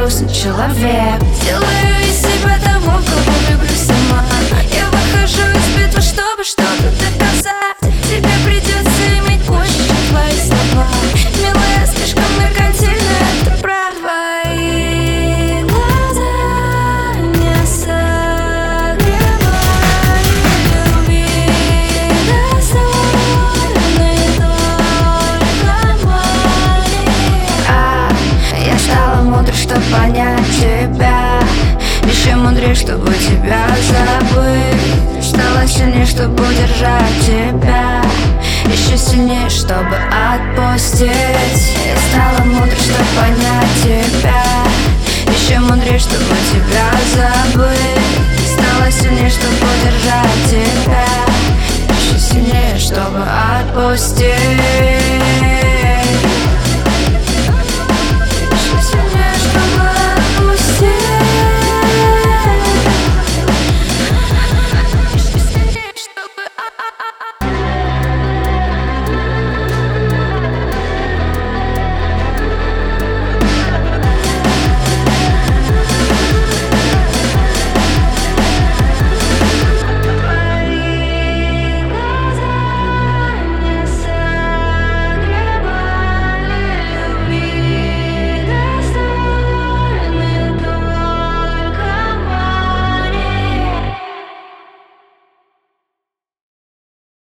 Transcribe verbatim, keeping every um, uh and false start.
грустный человек. Делаю из себя того, кого люблю сама. Я выхожу из битвы, чтобы что-то доказать. Тебе придется иметь больше, чем твои слова. Милая, слишком меркантильно, это правда. Твои глаза не согревают любви, достойны только мои. А я стала мудрой, чтобы понять тебя, еще мудрее, чтобы тебя забыть. Стала сильнее, чтобы удержать тебя, еще сильнее, чтобы отпустить. Я стала